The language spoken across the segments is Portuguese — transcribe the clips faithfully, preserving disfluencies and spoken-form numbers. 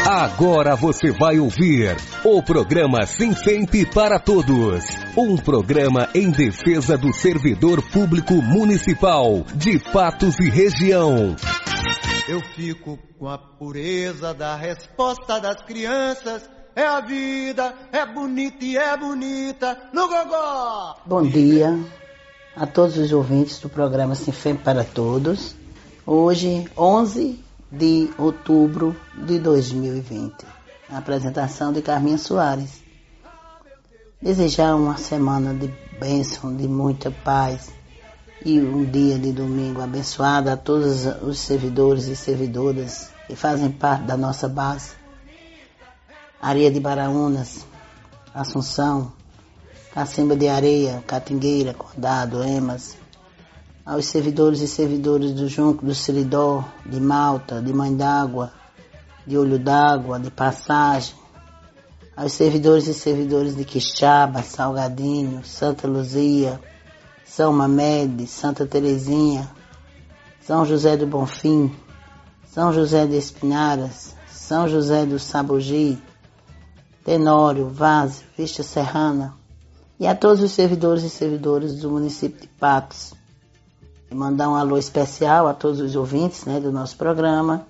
Agora você vai ouvir o programa Sinfemp para Todos. Um programa em defesa do servidor público municipal de Patos e região. Eu fico com a pureza da resposta das crianças. É a vida, é bonita e é bonita no gogó. Bom dia a todos os ouvintes do programa Sinfemp para Todos. Hoje, onze de outubro de dois mil e vinte. A apresentação de Carminha Soares. Desejar uma semana de bênção, de muita paz e um dia de domingo abençoado a todos os servidores e servidoras que fazem parte da nossa base. Areia de Baraunas, Assunção, Cacimba de Areia, Catingueira, Condado, Emas, aos servidores e servidoras do Junco, do Seridó, de Malta, de Mãe d'Água, de Olho d'Água, de Passagem, aos servidores e servidoras de Quixaba, Salgadinho, Santa Luzia, São Mamede, Santa Terezinha, São José do Bonfim, São José de Espinharas, São José do Sabugi, Tenório, Vaz, Vista Serrana e a todos os servidores e servidoras do município de Patos. E mandar um alô especial a todos os ouvintes, né, do nosso programa,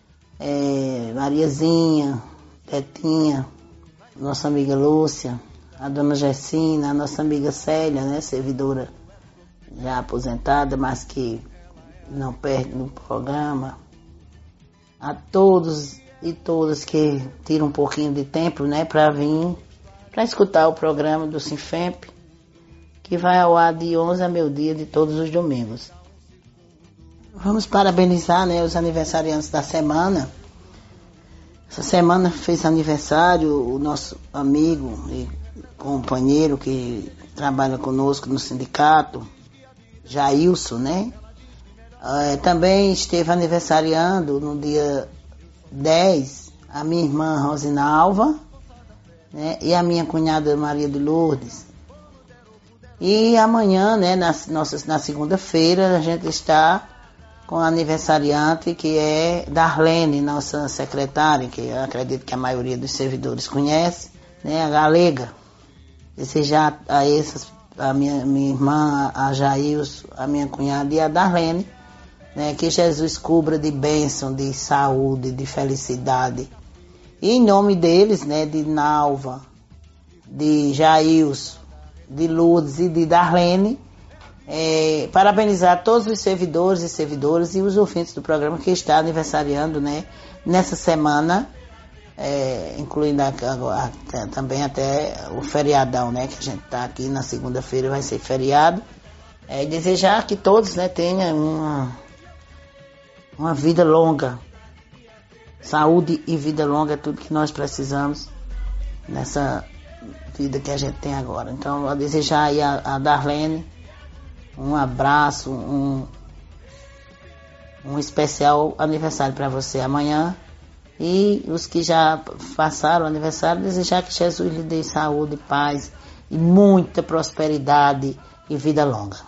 é, Mariazinha, Tetinha, nossa amiga Lúcia, a dona Gessina, a nossa amiga Célia, né, servidora já aposentada, mas que não perde no programa, a todos e todas que tiram um pouquinho de tempo, né, para vir, para escutar o programa do Sinfemp, que vai ao ar de onze a meio-dia de todos os domingos. Vamos parabenizar, né, os aniversariantes da semana. Essa semana fez aniversário o nosso amigo e companheiro que trabalha conosco no sindicato, Jailson, né? É, também esteve aniversariando no dia dez, a minha irmã Rosinalva, né, e a minha cunhada Maria de Lourdes. E amanhã, né, na, nossa, na segunda-feira, a gente está com a aniversariante que é Darlene, nossa secretária, que eu acredito que a maioria dos servidores conhece, né, a Galega. Desejar a essas, a minha, minha irmã, a Jailson, a minha cunhada e a Darlene, né, que Jesus cubra de bênção, de saúde, de felicidade. E em nome deles, né, de Nalva, de Jailson, de Lourdes e de Darlene, é, parabenizar todos os servidores e servidoras e os ouvintes do programa que está aniversariando, né, nessa semana, é, incluindo a, a, a, também até o feriadão, né, que a gente está aqui na segunda-feira, vai ser feriado. É, desejar que todos, né, tenham uma Uma vida longa. Saúde e vida longa é tudo que nós precisamos nessa vida que a gente tem agora. Então, eu desejar aí a, a Darlene um abraço, um, um especial aniversário para você amanhã. E os que já passaram o aniversário, desejar que Jesus lhe dê saúde, paz e muita prosperidade e vida longa.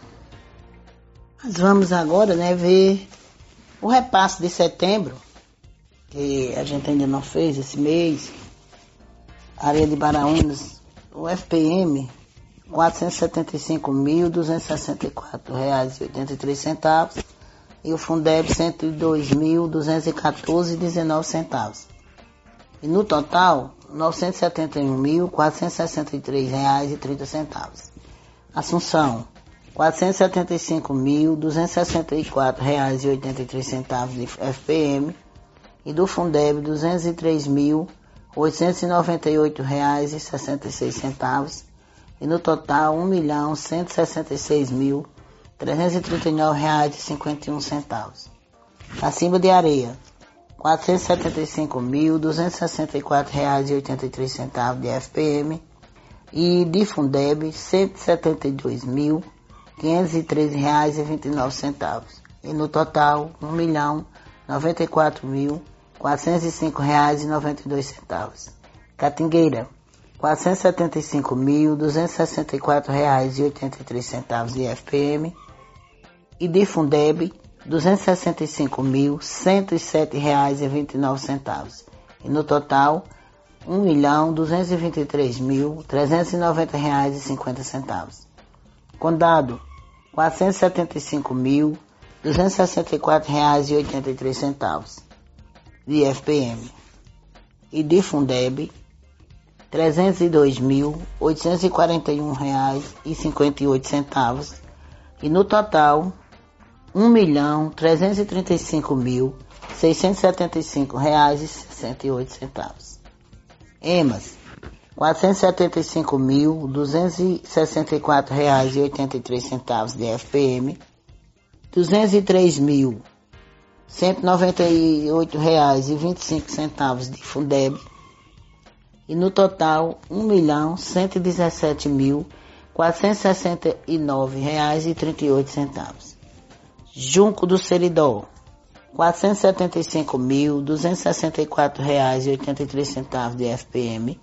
Mas vamos agora, né, ver o repasse de setembro, que a gente ainda não fez esse mês. Areia de Baraunas, o F P M, quatrocentos e setenta e cinco mil, duzentos e sessenta e quatro reais e oitenta e três centavos. E o Fundeb, cento e dois mil, duzentos e quatorze reais e dezenove centavos. E no total, novecentos e setenta e um mil, quatrocentos e sessenta e três reais e trinta centavos. Assunção, quatrocentos e setenta e cinco mil, duzentos e sessenta e quatro reais e oitenta e três centavos de F P M e do Fundeb duzentos e três mil, oitocentos e noventa e oito reais e sessenta e seis centavos e no total um milhão, cento e sessenta e seis mil, trezentos e trinta e nove reais e cinquenta e um centavos. Cacimba de Areia, quatrocentos e setenta e cinco mil, duzentos e sessenta e quatro reais e oitenta e três centavos de F P M e de Fundeb cento e setenta e dois mil, quinhentos e treze reais e vinte e nove centavos. E no total, um milhão, noventa e quatro mil, quatrocentos e cinco reais e noventa e dois centavos. Catingueira, quatrocentos e setenta e cinco mil, duzentos e sessenta e quatro reais e oitenta e três centavos de F P M. E de Fundeb, duzentos e sessenta e cinco mil, cento e sete reais e vinte e nove centavos. E no total, um milhão duzentos e vinte e três mil trezentos e noventa reais e cinquenta centavos. Condado, quatrocentos e setenta e cinco mil duzentos e sessenta e quatro reais e oitenta e três centavos de F P M. E de Fundeb, trezentos e dois mil oitocentos e quarenta e um reais e cinquenta e oito centavos. E no total, um milhão trezentos e trinta e cinco mil seiscentos e setenta e cinco reais e sessenta e oito centavos. EMAS, quatrocentos e setenta e cinco mil duzentos e sessenta e quatro reais e oitenta e três centavos de F P M, duzentos e três mil cento e noventa e oito reais e vinte e cinco centavos de Fundeb. E no total, um milhão cento e dezessete mil quatrocentos e sessenta e nove reais e trinta e oito centavos. Junco do Seridó, quatrocentos e setenta e cinco mil duzentos e sessenta e quatro reais e oitenta e três centavos de F P M.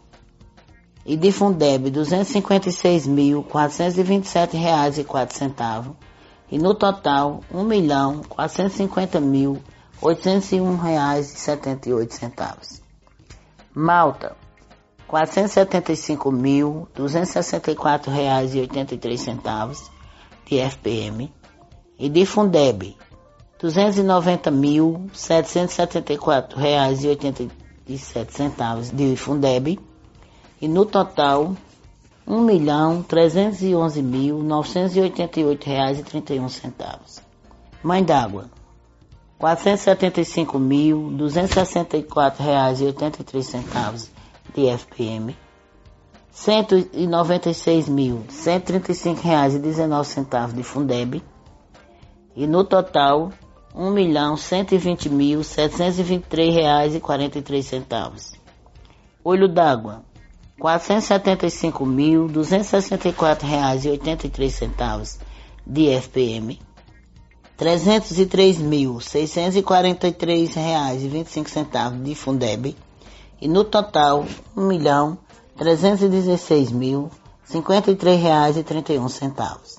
E de Fundeb, duzentos e cinquenta e seis mil quatrocentos e vinte e sete reais e quatro centavos. E no total, um milhão quatrocentos e cinquenta mil oitocentos e um reais e setenta e oito centavos. Malta, quatrocentos e setenta e cinco mil duzentos e sessenta e quatro reais e oitenta e três centavos de F P M. E de Fundeb, duzentos e noventa mil setecentos e setenta e quatro reais e oitenta e sete centavos de Fundeb. E no total, um milhão trezentos e onze mil novecentos e oitenta e oito reais e trinta e um centavos. Mãe d'Água, quatrocentos e setenta e cinco mil duzentos e sessenta e quatro reais e oitenta e três centavos de F P M, cento e noventa e seis mil cento e trinta e cinco reais e dezenove centavos de Fundeb. E no total, um milhão cento e vinte mil setecentos e vinte e três reais e quarenta e três centavos. Olho d'Água, quatrocentos e setenta e cinco mil duzentos e sessenta e quatro reais e oitenta e três centavos de F P M, trezentos e três mil seiscentos e quarenta e três reais e vinte e cinco centavos de Fundeb. E no total, um milhão trezentos e dezesseis mil cinquenta e três reais e trinta e um centavos.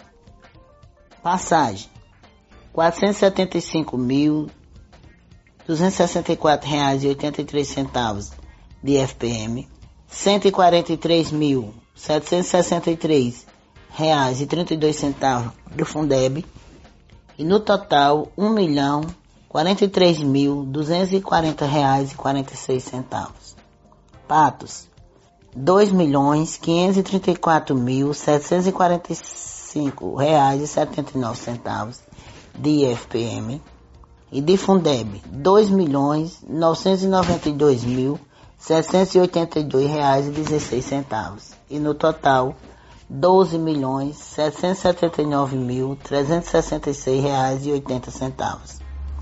Passagem, quatrocentos e setenta e cinco mil duzentos e sessenta e quatro reais e oitenta e três centavos de F P M, cento e quarenta e três mil setecentos e sessenta e três reais e trinta e dois centavos do Fundeb. E no total, um milhão quarenta e três mil duzentos e quarenta reais e quarenta e seis centavos. Patos, dois milhões quinhentos e trinta e quatro mil setecentos e quarenta e cinco reais e setenta e nove centavos de F P M. E de Fundeb, dois milhões novecentos e noventa e dois mil setecentos e oitenta e dois reais e dezesseis centavos. E no total, doze milhões setecentos e setenta e nove mil trezentos e sessenta e seis reais e oitenta centavos.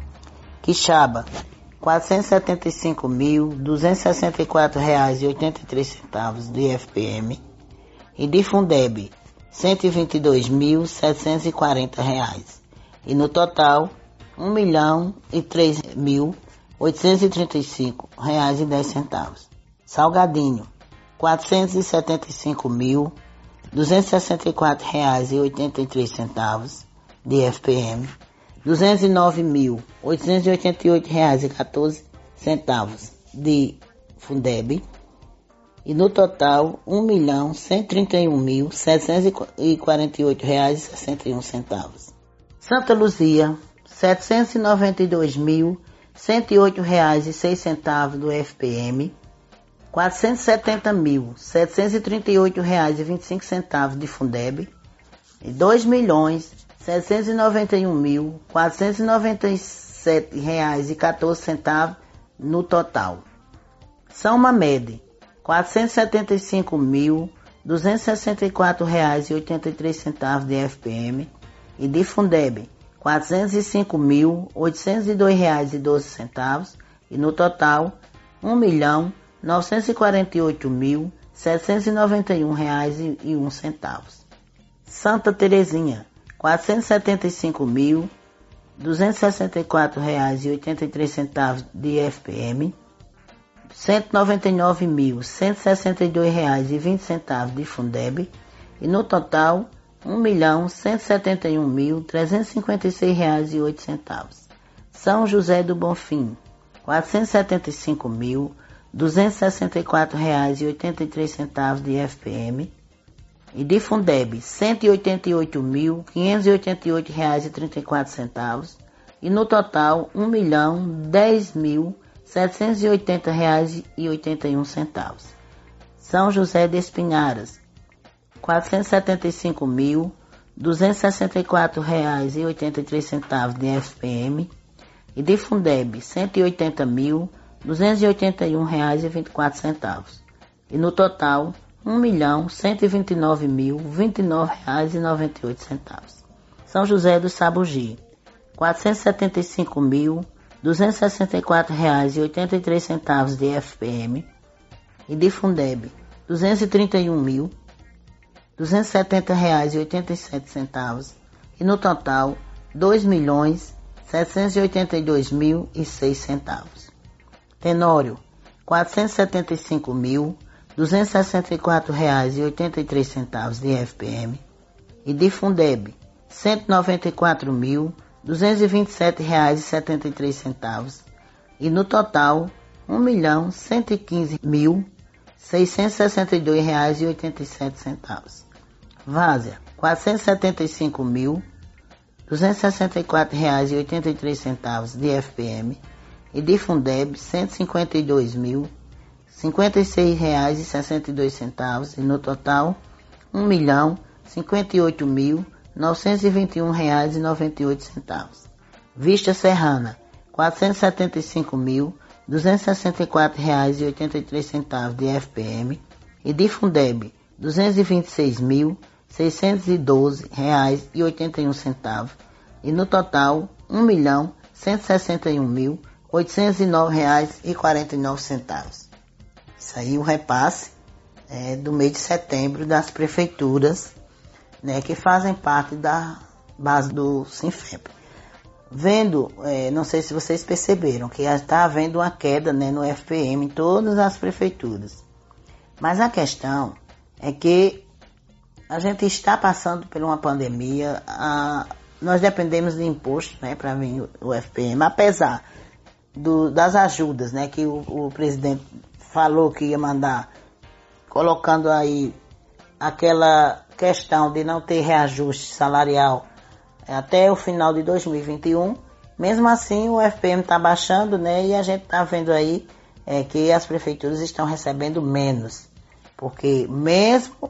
Quixaba, quatrocentos e setenta e cinco mil duzentos e sessenta e quatro reais e oitenta e três centavos de F P M. E de Fundeb, cento e vinte e dois mil setecentos e quarenta reais. E no total, um milhão e três mil oitocentos e trinta e cinco reais e dez centavos. Salgadinho, quatrocentos e setenta e cinco mil duzentos e sessenta e quatro reais e oitenta e três centavos de F P M, duzentos e nove mil oitocentos e oitenta e oito reais e quatorze centavos de Fundeb. E no total, um milhão cento e trinta e um mil setecentos e quarenta e oito reais e sessenta e um centavos. Santa Luzia, setecentos e noventa e dois mil cento e oito reais e seis centavos do F P M, quatrocentos e setenta mil setecentos e trinta e oito reais e vinte e cinco centavos de Fundeb e dois milhões setecentos e noventa e um mil quatrocentos e noventa e sete reais e quatorze centavos no total. São Mamede, quatrocentos e setenta e cinco mil duzentos e sessenta e quatro reais e oitenta e três centavos de F P M e de Fundeb, quatrocentos e cinco mil oitocentos e dois reais e doze centavos e no total, um milhão novecentos e quarenta e oito mil setecentos e noventa e um reais e um centavos. Santa Terezinha, quatrocentos e setenta e cinco mil duzentos e sessenta e quatro reais e oitenta e três centavos de F P M, cento e noventa e nove mil cento e sessenta e dois reais e vinte centavos de Fundeb e no total, um milhão cento e setenta e um mil trezentos e cinquenta e seis reais e oito centavos. São José do Bonfim, quatrocentos e setenta e cinco mil duzentos e sessenta e quatro reais e oitenta e três centavos de I F P M. E de Fundeb, cento e oitenta e oito mil, quinhentos e oitenta e oito reais e trinta e quatro centavos. E no total, um milhão, dez mil, setecentos e oitenta reais e oitenta e um centavos. São José de Espinharas, quatrocentos e setenta e cinco mil, duzentos e sessenta e quatro reais e oitenta e três centavos de I F P M. E de Fundeb, cento e oitenta mil, duzentos e oitenta e um reais e vinte e quatro centavos. E no total, um milhão, cento e vinte e nove mil, vinte e nove reais e noventa e oito centavos. São José do Sabugi, quatrocentos e setenta e cinco mil, duzentos e sessenta e quatro reais e oitenta e três centavos de I F P M. E de Fundeb, duzentos e trinta e um mil, duzentos e setenta reais e oitenta e sete centavos. E no total, dois milhões, setecentos e oitenta e dois mil e seis centavos. Tenório, quatrocentos e setenta e cinco mil, duzentos e sessenta e quatro reais e oitenta e três centavos de I F P M. E de Fundeb, cento e noventa e quatro mil, duzentos e vinte e sete reais e setenta e três centavos. E no total, um milhão, cento e quinze mil, seiscentos e sessenta e dois reais e oitenta e sete centavos. Várzea, quatrocentos e setenta e cinco mil, duzentos e sessenta e quatro reais e oitenta e três centavos de I F P M. E de Fundeb, cento e cinquenta e dois mil, cinquenta e seis reais e sessenta e dois centavos. E no total, um milhão, cinquenta e oito mil, novecentos e vinte e um reais e noventa e oito centavos. Vista Serrana, quatrocentos e setenta e cinco mil, duzentos e sessenta e quatro reais e oitenta e três centavos de I F P M. E de Fundeb, duzentos e vinte e seis mil, seiscentos e doze reais e oitenta e um centavos. E no total, um milhão, cento e sessenta e um mil, oitocentos e nove reais e quarenta e nove centavos. Isso aí, o repasse é, do mês de setembro das prefeituras, né, que fazem parte da base do Sinfep. Vendo, é, não sei se vocês perceberam, que está havendo uma queda, né, no F P M em todas as prefeituras. Mas a questão é que a gente está passando por uma pandemia, a, nós dependemos de imposto, né, para vir o, o F P M, apesar do, das ajudas, né, que o, o presidente falou que ia mandar, colocando aí aquela questão de não ter reajuste salarial até o final de dois mil e vinte e um. Mesmo assim, o F P M está baixando, né, e a gente está vendo aí é, que as prefeituras estão recebendo menos, porque mesmo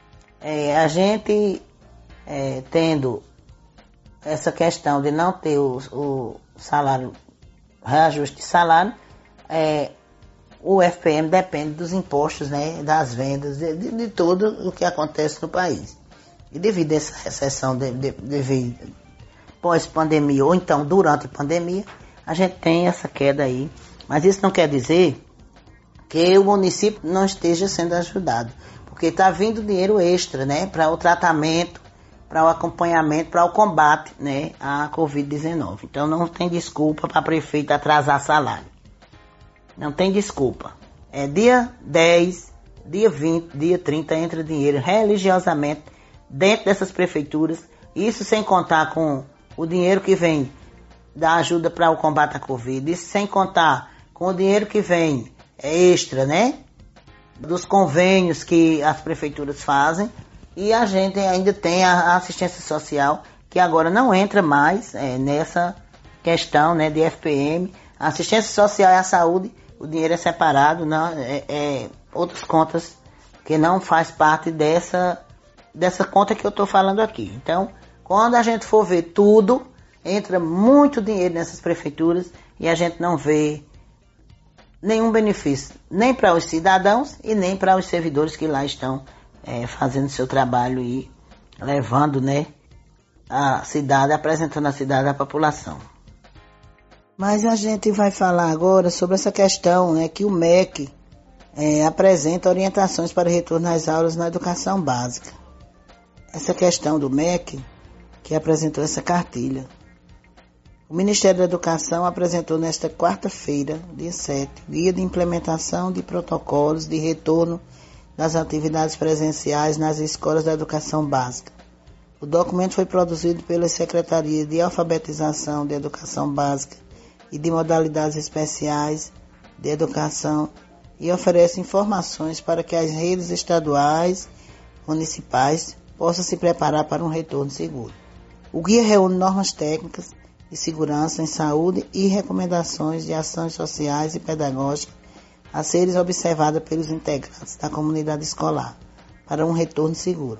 é, a gente é, tendo essa questão de não ter o, o salário, reajuste de salário, é, o F P M depende dos impostos, né, das vendas, de, de, de tudo o que acontece no país. E devido a essa recessão, de, de, devido pós-pandemia, ou então durante a pandemia, a gente tem essa queda aí. Mas isso não quer dizer que o município não esteja sendo ajudado, porque está vindo dinheiro extra, né, para o tratamento, para o acompanhamento, para o combate, né, à covid dezenove. Então não tem desculpa para prefeito atrasar salário. Não tem desculpa. É dia dez, dia vinte, dia trinta, entra dinheiro religiosamente dentro dessas prefeituras. Isso sem contar com o dinheiro que vem da ajuda para o combate à Covid. Isso sem contar com o dinheiro que vem extra, né? Dos convênios que as prefeituras fazem. E a gente ainda tem a assistência social, que agora não entra mais é, nessa questão, né, de F P M. A assistência social e a saúde, o dinheiro é separado, não, é, é outras contas que não faz parte dessa, dessa conta que eu estou falando aqui. Então, quando a gente for ver tudo, entra muito dinheiro nessas prefeituras e a gente não vê nenhum benefício, nem para os cidadãos e nem para os servidores que lá estão é, fazendo seu trabalho e levando, né, a cidade, apresentando a cidade à população. Mas a gente vai falar agora sobre essa questão, né, que o M E C é, apresenta orientações para o retorno às aulas na educação básica. Essa questão do M E C, que apresentou essa cartilha. O Ministério da Educação apresentou nesta quarta-feira, dia sete, guia de implementação de protocolos de retorno das atividades presenciais nas escolas da educação básica. O documento foi produzido pela Secretaria de Alfabetização de Educação Básica e de Modalidades Especiais de Educação e oferece informações para que as redes estaduais, municipais, possam se preparar para um retorno seguro. O guia reúne normas técnicas de segurança em saúde e recomendações de ações sociais e pedagógicas a serem observadas pelos integrantes da comunidade escolar para um retorno seguro.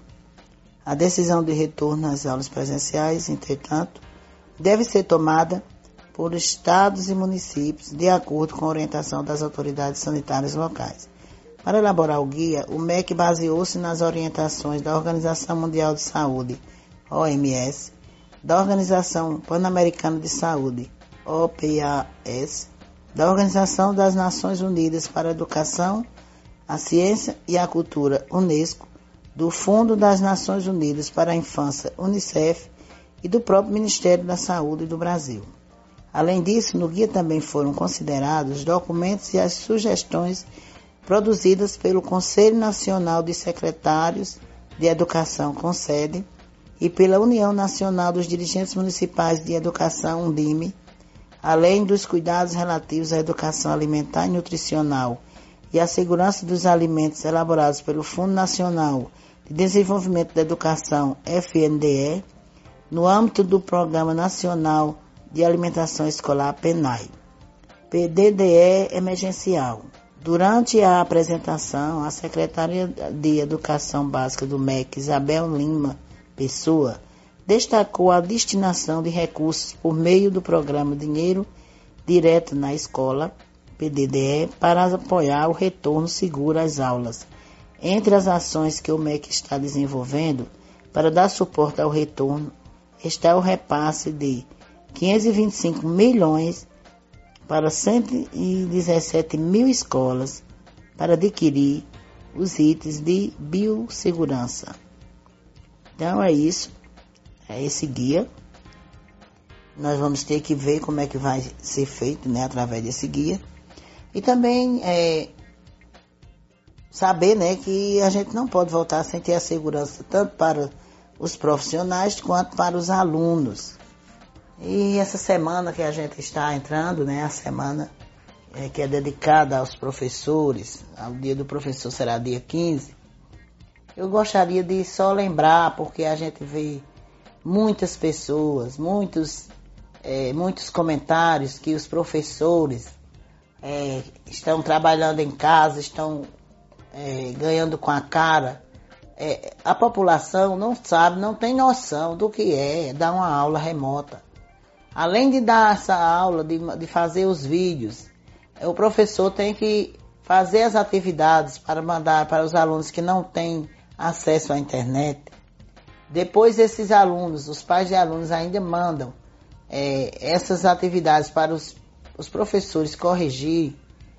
A decisão de retorno às aulas presenciais, entretanto, deve ser tomada por estados e municípios de acordo com a orientação das autoridades sanitárias locais. Para elaborar o guia, o M E C baseou-se nas orientações da Organização Mundial de Saúde, O M S, da Organização Pan-Americana de Saúde, O P A S, da Organização das Nações Unidas para a Educação, a Ciência e a Cultura, UNESCO, do Fundo das Nações Unidas para a Infância, UNICEF, e do próprio Ministério da Saúde do Brasil. Além disso, no guia também foram considerados documentos e as sugestões produzidas pelo Conselho Nacional de Secretários de Educação, CONSED, e pela União Nacional dos Dirigentes Municipais de Educação, UNDIME, além dos cuidados relativos à educação alimentar e nutricional e à segurança dos alimentos elaborados pelo Fundo Nacional de Desenvolvimento da Educação, F N D E, no âmbito do Programa Nacional de Alimentação Escolar, PENAI. P D D E emergencial. Durante a apresentação, a secretária de Educação Básica do M E C, Isabel Lima Pessoa, destacou a destinação de recursos por meio do programa Dinheiro Direto na Escola, P D D E, para apoiar o retorno seguro às aulas. Entre as ações que o M E C está desenvolvendo para dar suporte ao retorno está o repasse de quinhentos e vinte e cinco milhões para cento e dezessete mil escolas para adquirir os itens de biossegurança. Então é isso, é esse guia. Nós vamos ter que ver como é que vai ser feito, né, através desse guia. E também é, saber, né, que a gente não pode voltar sem ter a segurança tanto para os profissionais quanto para os alunos. E essa semana que a gente está entrando, né, a semana é, que é dedicada aos professores, o dia do professor será dia quinze, eu gostaria de só lembrar, porque a gente vê muitas pessoas, muitos, é, muitos comentários que os professores é, estão trabalhando em casa, estão é, ganhando com a cara. É, a população não sabe, não tem noção do que é dar uma aula remota. Além de dar essa aula, de, de fazer os vídeos, o professor tem que fazer as atividades para mandar para os alunos que não têm acesso à internet. Depois esses alunos, os pais de alunos ainda mandam é, essas atividades para os, os professores corrigir.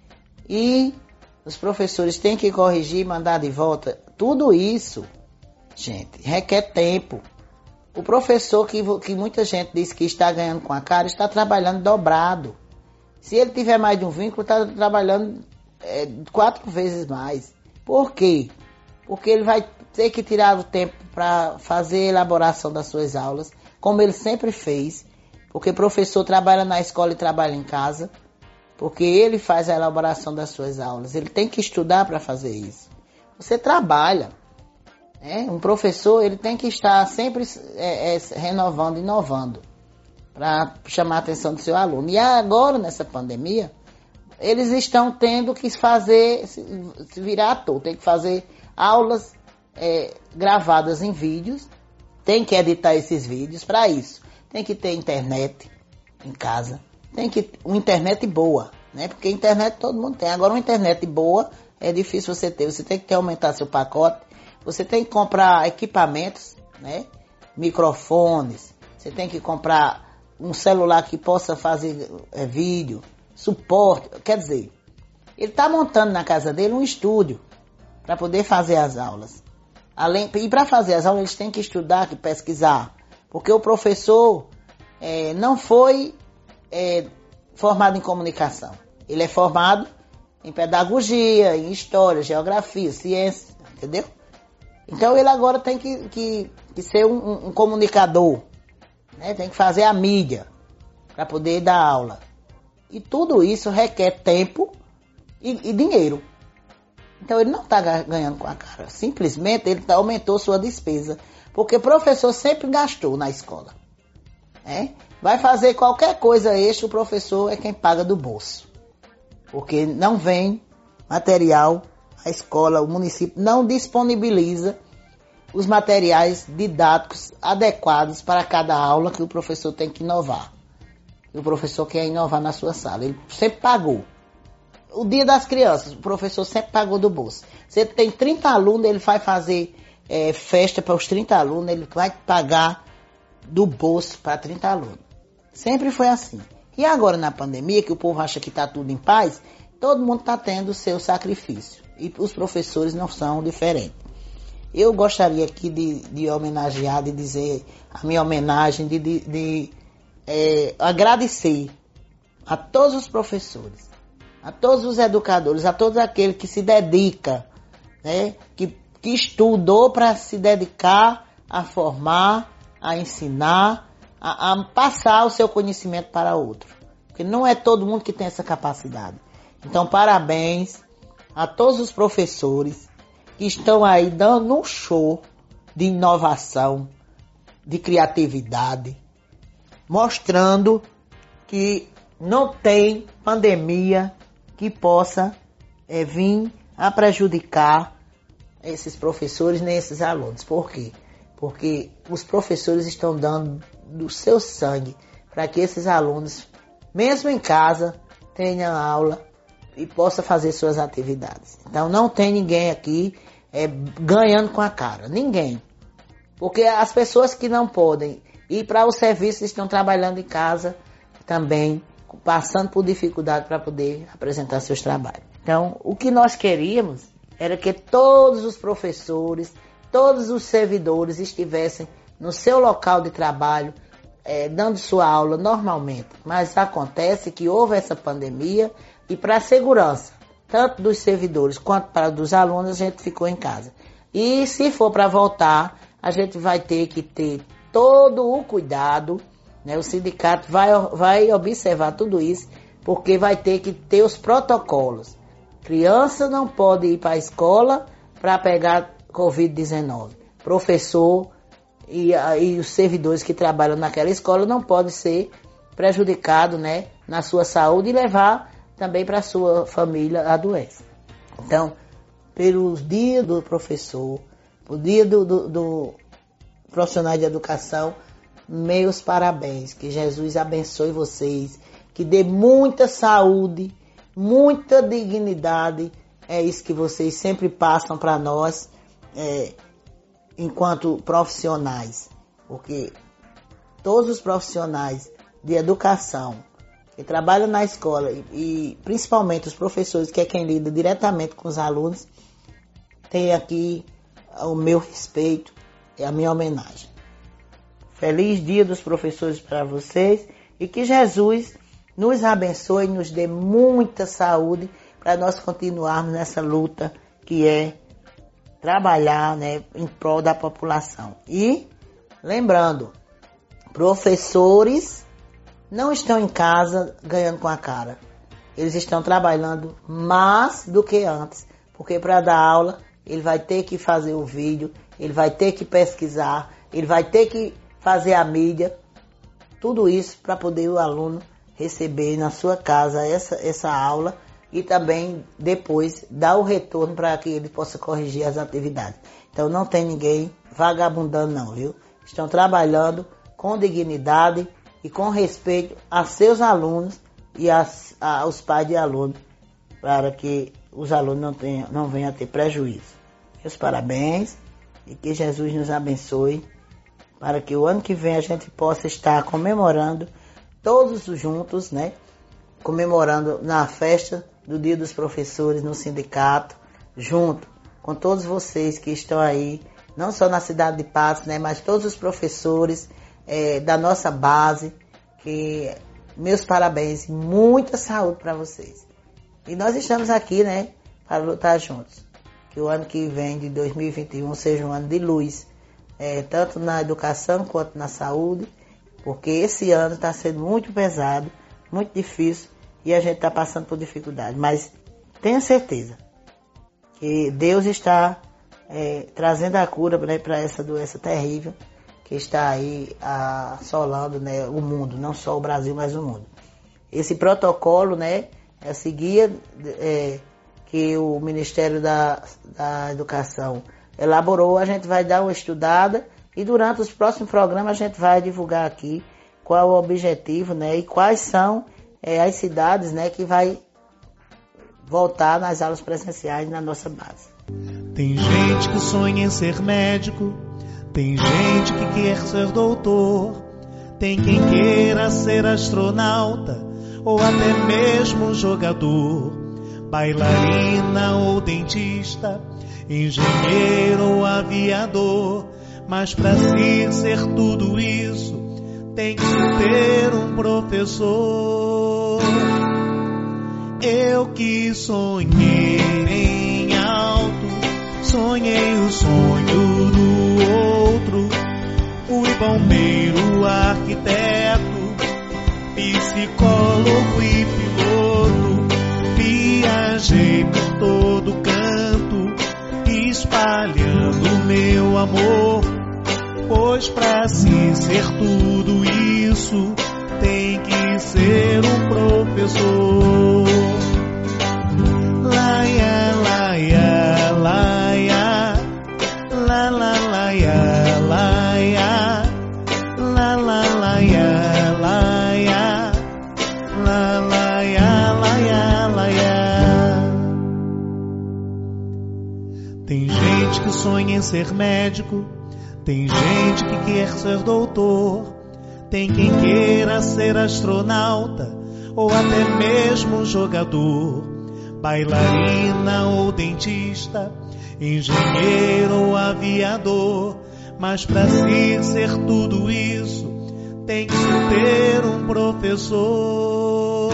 E os professores têm que corrigir e mandar de volta. Tudo isso, gente, requer tempo. O professor que, que muita gente diz que está ganhando com a cara, está trabalhando dobrado. Se ele tiver mais de um vínculo, está trabalhando é, quatro vezes mais. Por quê? Porque ele vai ter que tirar o tempo para fazer a elaboração das suas aulas, como ele sempre fez. Porque o professor trabalha na escola e trabalha em casa. Porque ele faz a elaboração das suas aulas. Ele tem que estudar para fazer isso. Você trabalha. É, um professor ele tem que estar sempre é, é, renovando, inovando, para chamar a atenção do seu aluno. E agora, nessa pandemia, eles estão tendo que fazer, se, se virar ator, tem que fazer aulas é, gravadas em vídeos, tem que editar esses vídeos. Para isso, tem que ter internet em casa, tem que ter uma internet boa, né? Porque internet todo mundo tem. Agora, uma internet boa é difícil você ter, você tem que ter, aumentar seu pacote. Você tem que comprar equipamentos, né? Microfones. Você tem que comprar um celular que possa fazer é, vídeo, suporte. Quer dizer, ele está montando na casa dele um estúdio para poder fazer as aulas. Além, e para fazer as aulas, eles têm que estudar, que pesquisar. Porque o professor é, não foi é, formado em comunicação. Ele é formado em pedagogia, em história, geografia, ciência, entendeu? Então ele agora tem que, que, que ser um, um comunicador, né? Tem que fazer a mídia para poder dar aula. E tudo isso requer tempo e, e dinheiro. Então ele não está ganhando com a cara. Simplesmente ele aumentou sua despesa. Porque o professor sempre gastou na escola. Né? Vai fazer qualquer coisa extra, o professor é quem paga do bolso. Porque não vem material, a escola, o município não disponibiliza os materiais didáticos adequados para cada aula que o professor tem que inovar. E o professor quer inovar na sua sala. Ele sempre pagou. O dia das crianças, o professor sempre pagou do bolso. Você tem trinta alunos, ele vai fazer é, festa para os trinta alunos, ele vai pagar do bolso para trinta alunos. Sempre foi assim. E agora na pandemia, que o povo acha que está tudo em paz, todo mundo está tendo o seu sacrifício. E os professores não são diferentes. Eu gostaria aqui de, de homenagear, de dizer a minha homenagem, de, de, de é, agradecer a todos os professores, a todos os educadores, a todos aqueles que se dedicam, né, que, que estudou para se dedicar a formar, a ensinar, a, a passar o seu conhecimento para outro. Porque não é todo mundo que tem essa capacidade. Então, parabéns a todos os professores que estão aí dando um show de inovação, de criatividade, mostrando que não tem pandemia que possa é, vir a prejudicar esses professores nem esses alunos. Por quê? Porque os professores estão dando do seu sangue para que esses alunos, mesmo em casa, tenham aula e possam fazer suas atividades. Então não tem ninguém aqui é, ganhando com a cara. Ninguém. Porque as pessoas que não podem ir para o serviço estão trabalhando em casa também, passando por dificuldade para poder apresentar seus trabalhos. Então, o que nós queríamos era que todos os professores, todos os servidores estivessem no seu local de trabalho, é, dando sua aula normalmente. Mas acontece que houve essa pandemia e para a segurança, tanto dos servidores quanto para dos alunos, a gente ficou em casa. E se for para voltar, a gente vai ter que ter todo o cuidado, né? O sindicato vai, vai observar tudo isso, porque vai ter que ter os protocolos. Criança não pode ir para a escola para pegar covid dezenove. Professor e, e os servidores que trabalham naquela escola não podem ser prejudicados, né, na sua saúde e levar também para a sua família a doença. Então, pelos dias do professor, o dia do, do, do profissional de educação, meus parabéns. Que Jesus abençoe vocês, que dê muita saúde, muita dignidade. É isso que vocês sempre passam para nós, é, enquanto profissionais. Porque todos os profissionais de educação que trabalham na escola e, e principalmente os professores, que é quem lida diretamente com os alunos, tem aqui o meu respeito e a minha homenagem. Feliz Dia dos Professores para vocês e que Jesus nos abençoe e nos dê muita saúde para nós continuarmos nessa luta que é trabalhar, né, em prol da população. E lembrando, professores não estão em casa ganhando com a cara. Eles estão trabalhando mais do que antes, porque para dar aula ele vai ter que fazer o vídeo, ele vai ter que pesquisar, ele vai ter que fazer a mídia, tudo isso para poder o aluno receber na sua casa essa, essa aula e também depois dar o retorno para que ele possa corrigir as atividades. Então não tem ninguém vagabundando não, viu? Estão trabalhando com dignidade e com respeito a seus alunos e as, a, aos pais de alunos, para que os alunos não, tenham, não venham a ter prejuízo. Meus parabéns e que Jesus nos abençoe, para que o ano que vem a gente possa estar comemorando todos juntos, né? Comemorando na festa do Dia dos Professores no sindicato, junto com todos vocês que estão aí, não só na cidade de Patos, né? Mas todos os professores é, da nossa base, que meus parabéns e muita saúde para vocês. E nós estamos aqui, né? Para lutar juntos. Que o ano que vem, de dois mil e vinte e um, seja um ano de luz, é, tanto na educação quanto na saúde, porque esse ano está sendo muito pesado, muito difícil, e a gente está passando por dificuldade. Mas tenha certeza que Deus está é, trazendo a cura, né, para essa doença terrível que está aí assolando, né, o mundo, não só o Brasil, mas o mundo. Esse protocolo, né, essa guia é, que o Ministério da, da Educação elaborou, a gente vai dar uma estudada e durante os próximos programas a gente vai divulgar aqui qual é o objetivo, né, e quais são é, as cidades, né, que vai voltar nas aulas presenciais na nossa base. Tem gente que sonha em ser médico, tem gente que quer ser doutor, tem quem queira ser astronauta ou até mesmo jogador, bailarina ou dentista, engenheiro ou aviador. Mas para se ser tudo isso, tem que ter um professor. Eu que sonhei em alto, sonhei o sonho do outro. Fui bombeiro, arquiteto, psicólogo e piloto. Viajei por todo canto, espalhando meu amor. Pois pra se ser tudo isso, tem que ser um professor. Laia, laia, laia, la la laia, laia, la la laia, laia, la laia, laia, laia. Tem gente que sonha em ser médico, tem gente que quer ser doutor, tem quem queira ser astronauta ou até mesmo jogador, bailarina ou dentista, engenheiro ou aviador. Mas para se ser tudo isso, tem que ter um professor.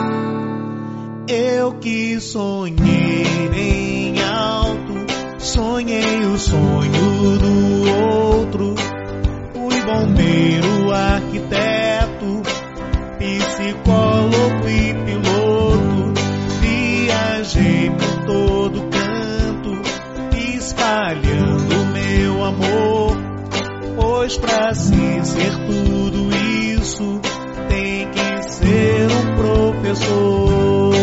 Eu que sonhei bem alto, sonhei o sonho do outro. Fui bombeiro, arquiteto, psicólogo e piloto. Viajei por todo canto, espalhando meu amor. Pois pra se ser tudo isso, tem que ser um professor.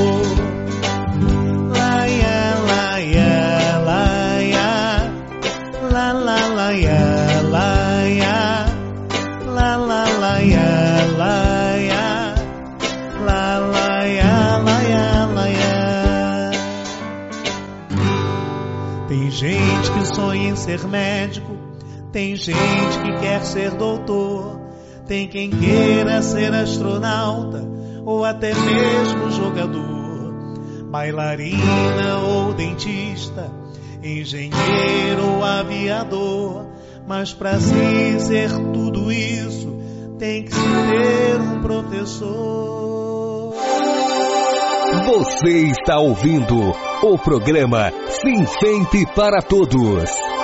Laia, laia, laia, la la laia, laia, la la laia, laia, la laia, laia, laia. Tem gente que sonha em ser médico, tem gente que quer ser doutor, tem quem queira ser astronauta ou até mesmo jogador, bailarina ou dentista, engenheiro ou aviador. Mas para se ser tudo isso, tem que se ter um professor. Você está ouvindo o programa Sinfemp para Todos.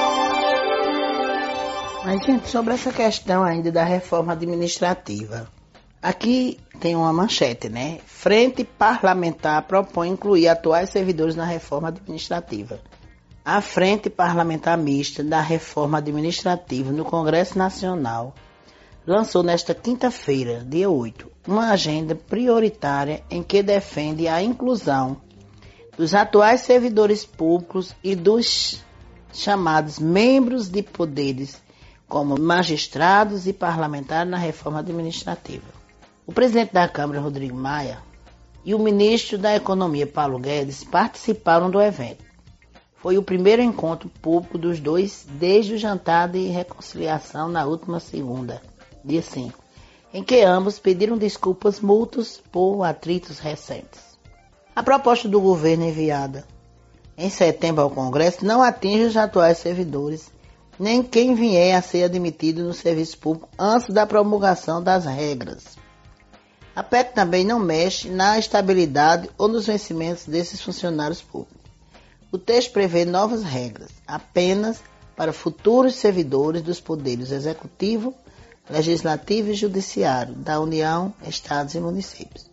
Mas, gente, sobre essa questão ainda da reforma administrativa. Aqui tem uma manchete, né? Frente Parlamentar propõe incluir atuais servidores na reforma administrativa. A Frente Parlamentar Mista da Reforma Administrativa no Congresso Nacional lançou nesta quinta-feira, dia oito, uma agenda prioritária em que defende a inclusão dos atuais servidores públicos e dos chamados membros de poderes como magistrados e parlamentares na reforma administrativa. O presidente da Câmara, Rodrigo Maia, e o ministro da Economia, Paulo Guedes, participaram do evento. Foi o primeiro encontro público dos dois desde o jantar de reconciliação na última segunda, dia cinco, em que ambos pediram desculpas mútuas por atritos recentes. A proposta do governo enviada em setembro ao Congresso não atinge os atuais servidores, nem quem vier a ser admitido no serviço público antes da promulgação das regras. A P E C também não mexe na estabilidade ou nos vencimentos desses funcionários públicos. O texto prevê novas regras apenas para futuros servidores dos poderes executivo, legislativo e judiciário da União, estados e municípios.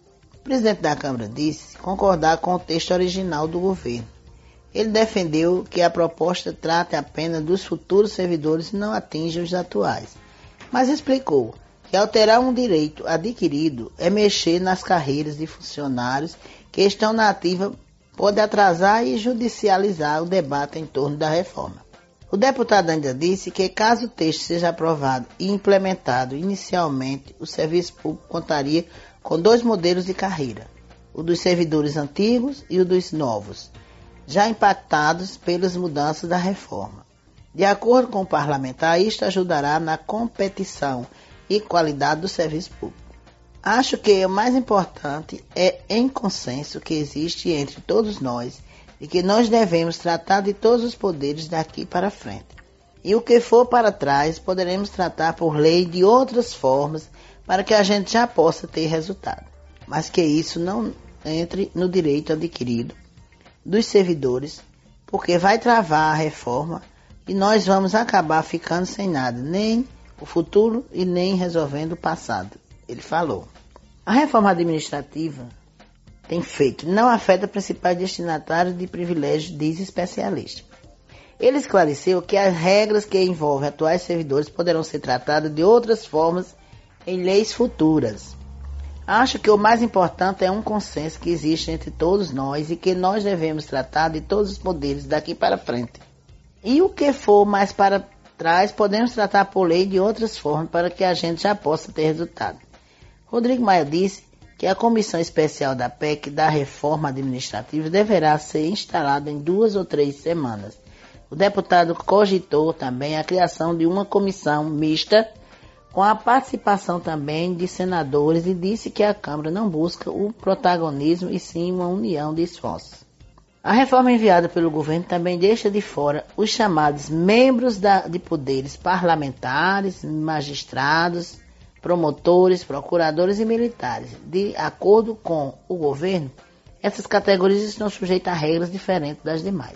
O presidente da Câmara disse concordar com o texto original do governo. Ele defendeu que a proposta trate apenas dos futuros servidores e não atinja os atuais, mas explicou que alterar um direito adquirido é mexer nas carreiras de funcionários que estão na ativa, pode atrasar e judicializar o debate em torno da reforma. O deputado ainda disse que, caso o texto seja aprovado e implementado inicialmente, o serviço público contaria com dois modelos de carreira, o dos servidores antigos e o dos novos, já impactados pelas mudanças da reforma. De acordo com o parlamentar, isto ajudará na competição e qualidade do serviço público. Acho que o mais importante é em consenso que existe entre todos nós e que nós devemos tratar de todos os poderes daqui para frente. E o que for para trás, poderemos tratar por lei de outras formas para que a gente já possa ter resultado. Mas que isso não entre no direito adquirido dos servidores, porque vai travar a reforma e nós vamos acabar ficando sem nada, nem o futuro e nem resolvendo o passado, ele falou. A reforma administrativa tem feito não afeta principais destinatários de privilégios, diz especialista. Ele esclareceu que as regras que envolvem atuais servidores poderão ser tratadas de outras formas em leis futuras. Acho que o mais importante é um consenso que existe entre todos nós e que nós devemos tratar de todos os poderes daqui para frente. E o que for mais para trás, podemos tratar por lei de outras formas para que a gente já possa ter resultado. Rodrigo Maia disse que a comissão especial da P E C da reforma administrativa deverá ser instalada em duas ou três semanas. O deputado cogitou também a criação de uma comissão mista com a participação também de senadores e disse que a Câmara não busca o protagonismo e sim uma união de esforços. A reforma enviada pelo governo também deixa de fora os chamados membros da, de poderes parlamentares, magistrados, promotores, procuradores e militares. De acordo com o governo, essas categorias estão sujeitas a regras diferentes das demais.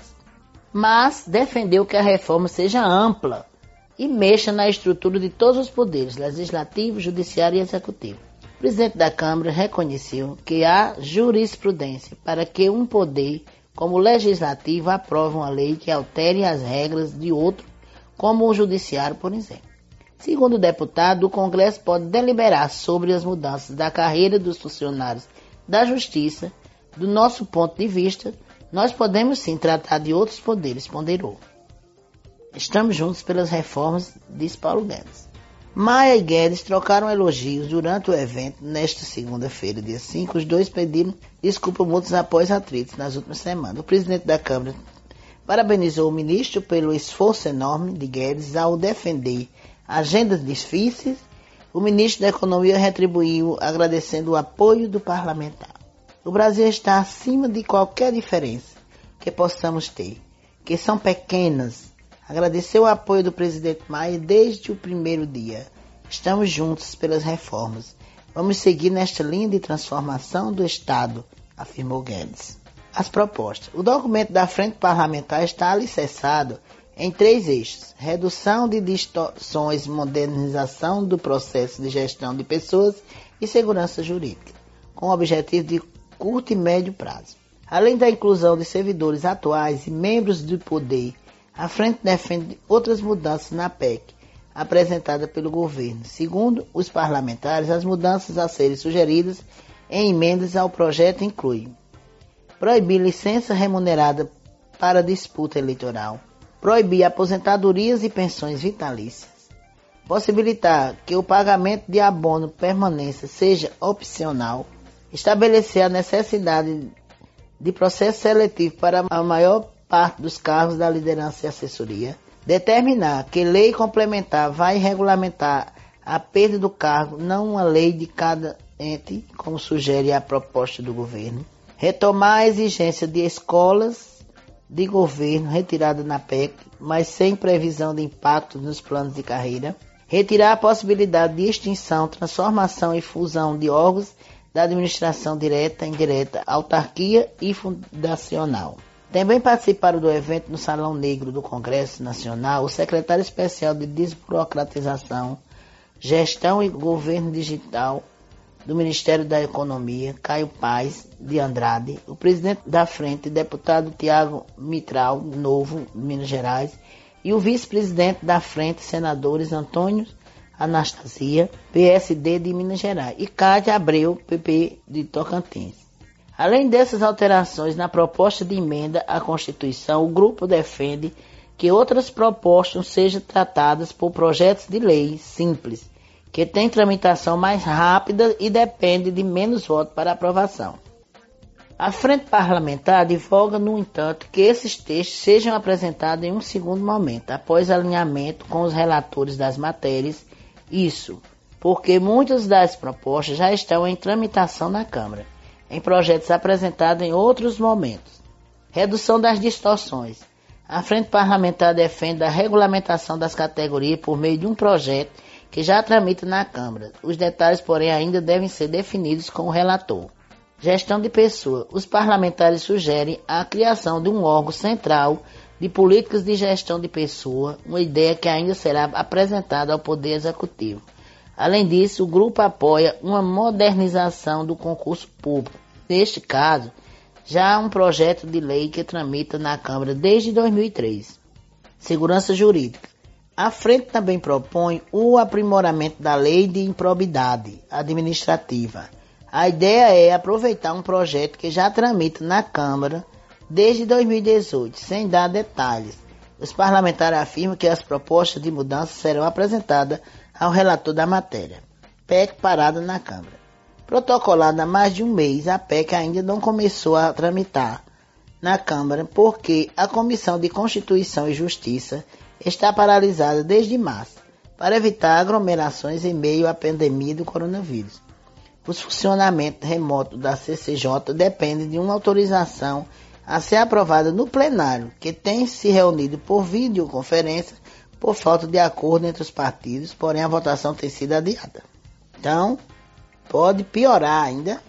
Mas defendeu que a reforma seja ampla e mexa na estrutura de todos os poderes, legislativo, judiciário e executivo. O presidente da Câmara reconheceu que há jurisprudência para que um poder, como o legislativo, aprove uma lei que altere as regras de outro, como o judiciário, por exemplo. Segundo o deputado, o Congresso pode deliberar sobre as mudanças da carreira dos funcionários da Justiça. Do nosso ponto de vista, nós podemos sim tratar de outros poderes, ponderou. Estamos juntos pelas reformas, disse Paulo Guedes. Maia e Guedes trocaram elogios durante o evento nesta segunda-feira, dia cinco. Os dois pediram desculpa mútuas após atritos nas últimas semanas. O presidente da Câmara parabenizou o ministro pelo esforço enorme de Guedes ao defender agendas difíceis. O ministro da Economia retribuiu agradecendo o apoio do parlamentar. O Brasil está acima de qualquer diferença que possamos ter, que são pequenas. Agradeceu o apoio do presidente Maia desde o primeiro dia. Estamos juntos pelas reformas. Vamos seguir nesta linha de transformação do Estado, afirmou Guedes. As propostas. O documento da Frente Parlamentar está alicerçado em três eixos: redução de distorções, modernização do processo de gestão de pessoas e segurança jurídica, com o objetivo de curto e médio prazo. Além da inclusão de servidores atuais e membros do poder, a frente defende outras mudanças na P E C, apresentada pelo governo. Segundo os parlamentares, as mudanças a serem sugeridas em emendas ao projeto incluem: proibir licença remunerada para disputa eleitoral, proibir aposentadorias e pensões vitalícias, possibilitar que o pagamento de abono permanência seja opcional, estabelecer a necessidade de processo seletivo para a maior parte dos cargos da liderança e assessoria, determinar que lei complementar vai regulamentar a perda do cargo, não uma lei de cada ente, como sugere a proposta do governo, retomar a exigência de escolas de governo retirada na P E C, mas sem previsão de impacto nos planos de carreira, retirar a possibilidade de extinção, transformação e fusão de órgãos da administração direta, indireta, autarquia e fundacional. Também participaram do evento no Salão Negro do Congresso Nacional o secretário especial de Desburocratização, Gestão e Governo Digital do Ministério da Economia, Caio Paes de Andrade, o presidente da frente, deputado Tiago Mitral, Novo, Minas Gerais, e o vice-presidente da frente, senadores Antônio Anastasia, P S D de Minas Gerais, e Cátia Abreu, P P de Tocantins. Além dessas alterações na proposta de emenda à Constituição, o grupo defende que outras propostas sejam tratadas por projetos de lei simples, que têm tramitação mais rápida e depende de menos votos para aprovação. A Frente Parlamentar advoga, no entanto, que esses textos sejam apresentados em um segundo momento, após alinhamento com os relatores das matérias, isso porque muitas das propostas já estão em tramitação na Câmara, em projetos apresentados em outros momentos. Redução das distorções. A Frente Parlamentar defende a regulamentação das categorias por meio de um projeto que já tramita na Câmara. Os detalhes, porém, ainda devem ser definidos com o relator. Gestão de pessoa. Os parlamentares sugerem a criação de um órgão central de políticas de gestão de pessoa, uma ideia que ainda será apresentada ao Poder Executivo. Além disso, o grupo apoia uma modernização do concurso público. Neste caso, já há um projeto de lei que tramita na Câmara desde dois mil e três. Segurança jurídica. A frente também propõe o aprimoramento da lei de improbidade administrativa. A ideia é aproveitar um projeto que já tramita na Câmara desde dois mil e dezoito, sem dar detalhes. Os parlamentares afirmam que as propostas de mudança serão apresentadas ao relator da matéria. P E C parada na Câmara. Protocolada há mais de um mês, a P E C ainda não começou a tramitar na Câmara porque a Comissão de Constituição e Justiça está paralisada desde março para evitar aglomerações em meio à pandemia do coronavírus. O funcionamento remoto da C C J depende de uma autorização a ser aprovada no plenário, que tem se reunido por videoconferência por falta de acordo entre os partidos, porém a votação tem sido adiada. Então, pode piorar ainda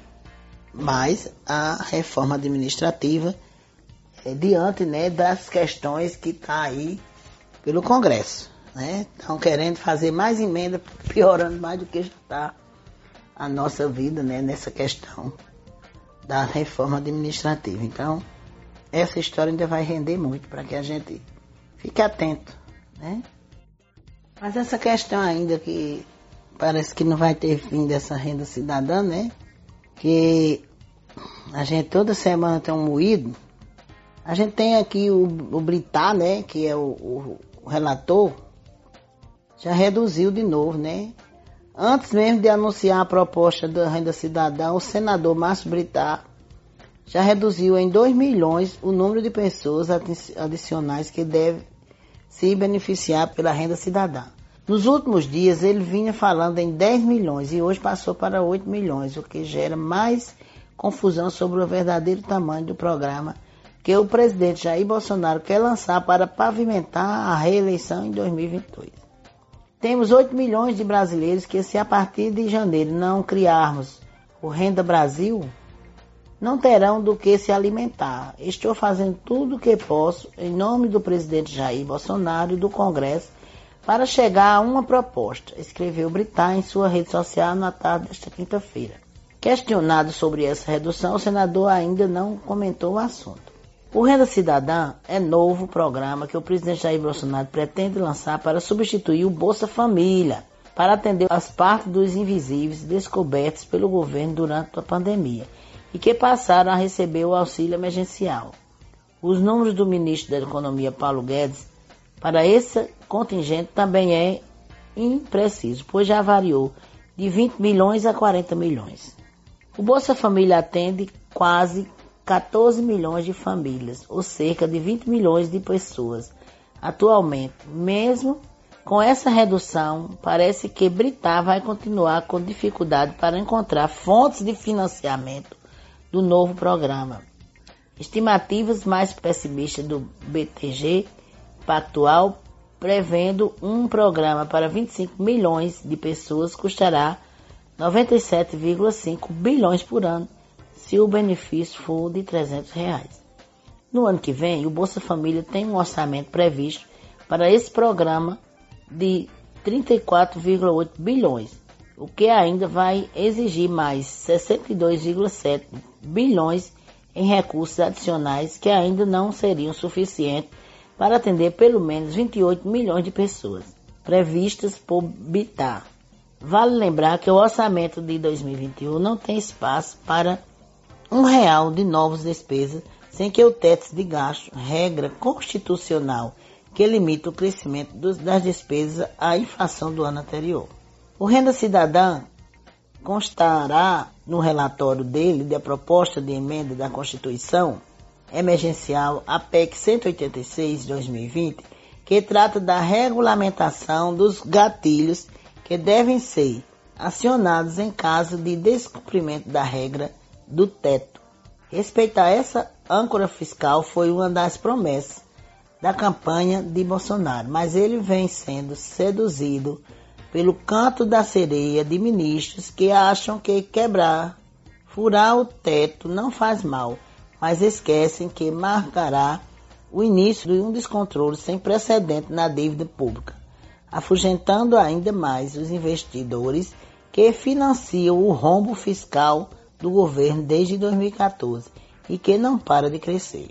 mais a reforma administrativa é, diante né, das questões que está aí pelo Congresso. Né? Estão querendo fazer mais emenda, piorando mais do que já está a nossa vida né, nessa questão da reforma administrativa. Então, essa história ainda vai render muito para que a gente fique atento. Né? Mas essa questão ainda que parece que não vai ter fim dessa renda cidadã, né? Que a gente toda semana tem um moído. A gente tem aqui o, o Brittar, né? Que é o, o, o relator, já reduziu de novo, né? Antes mesmo de anunciar a proposta da renda cidadã, o senador Márcio Brittar já reduziu em dois milhões o número de pessoas adicionais que devem se beneficiar pela renda cidadã. Nos últimos dias ele vinha falando em dez milhões e hoje passou para oito milhões, o que gera mais confusão sobre o verdadeiro tamanho do programa que o presidente Jair Bolsonaro quer lançar para pavimentar a reeleição em dois mil e vinte e dois. Temos oito milhões de brasileiros que, se a partir de janeiro não criarmos o Renda Brasil, não terão do que se alimentar. Estou fazendo tudo o que posso em nome do presidente Jair Bolsonaro e do Congresso para chegar a uma proposta, escreveu Brittar em sua rede social na tarde desta quinta-feira. Questionado sobre essa redução, o senador ainda não comentou o assunto. O Renda Cidadã é novo programa que o presidente Jair Bolsonaro pretende lançar para substituir o Bolsa Família, para atender as partes dos invisíveis descobertos pelo governo durante a pandemia e que passaram a receber o auxílio emergencial. Os números do ministro da Economia, Paulo Guedes, para esse contingente também é impreciso, pois já variou de vinte milhões a quarenta milhões. O Bolsa Família atende quase quatorze milhões de famílias, ou cerca de vinte milhões de pessoas. Atualmente, mesmo com essa redução, parece que Brittar vai continuar com dificuldade para encontrar fontes de financiamento do novo programa. Estimativas mais pessimistas do B T G Pactual, prevendo um programa para vinte e cinco milhões de pessoas, custará noventa e sete vírgula cinco bilhões por ano, se o benefício for de trezentos reais. No ano que vem, o Bolsa Família tem um orçamento previsto para esse programa de trinta e quatro vírgula oito bilhões. o que ainda vai exigir mais sessenta e dois vírgula sete bilhões em recursos adicionais que ainda não seriam suficientes para atender pelo menos vinte e oito milhões de pessoas previstas por B I T A. Vale lembrar que o orçamento de dois mil e vinte e um não tem espaço para um real de novas despesas, sem que o teto de gasto, regra constitucional que limita o crescimento dos, das despesas à inflação do ano anterior. O Renda Cidadã constará no relatório dele da proposta de emenda da Constituição Emergencial A P E C cento e oitenta e seis de dois mil e vinte, que trata da regulamentação dos gatilhos que devem ser acionados em caso de descumprimento da regra do teto. Respeitar essa âncora fiscal foi uma das promessas da campanha de Bolsonaro, mas ele vem sendo seduzido pelo canto da sereia de ministros que acham que quebrar, furar o teto não faz mal, mas esquecem que marcará o início de um descontrole sem precedente na dívida pública, afugentando ainda mais os investidores que financiam o rombo fiscal do governo desde dois mil e quatorze e que não para de crescer.